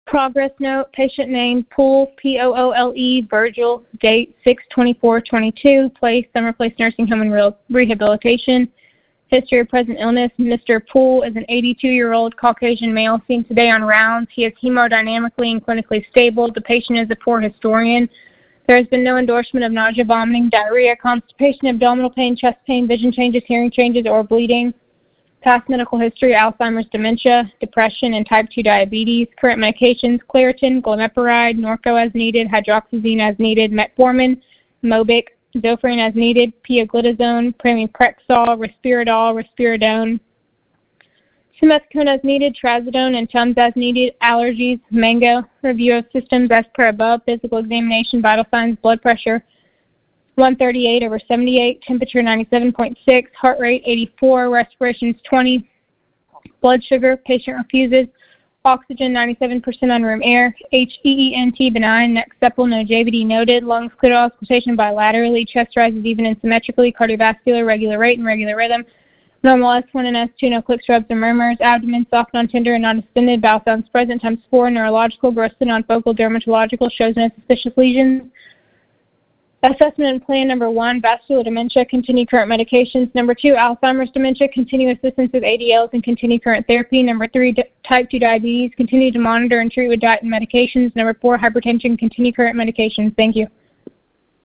Progress note, patient name, Poole, Poole, Virgil, date 6/24/22, place, Summer Place Nursing Home and Rehabilitation. History of present illness, Mr. Poole is an 82-year-old Caucasian male seen today on rounds. He is hemodynamically and clinically stable. The patient is a poor historian. There has been no endorsement of nausea, vomiting, diarrhea, constipation, abdominal pain, chest pain, vision changes, hearing changes, or bleeding. Past medical history, Alzheimer's, dementia, depression, and type 2 diabetes. Current medications, Claritin, glimepiride, Norco as needed, hydroxyzine as needed, metformin, Mobic, Zofran as needed, pioglitazone, pramipexole, risperidone, simethicone as needed, trazodone, and Tums as needed. Allergies, mango. Review of systems as per above. Physical examination, vital signs, blood pressure 138/78, temperature 97.6, heart rate 84, respirations 20, blood sugar, patient refuses, oxygen 97% on room air, HEENT benign, neck supple, no JVD noted, lungs clear auscultation bilaterally, chest rises even and symmetrically, cardiovascular, regular rate and regular rhythm, normal S1 and S2, no clicks, rubs, or murmurs, abdomen soft, non-tender, and non-distended, bowel sounds present, times 4, neurological, grossly non-focal, dermatological, shows no suspicious lesions. Assessment and plan number 1, vascular dementia, continue current medications. Number 2, Alzheimer's dementia, continue assistance with ADLs and continue current therapy. Number 3, type 2 diabetes, continue to monitor and treat with diet and medications. Number 4, hypertension, continue current medications. Thank you.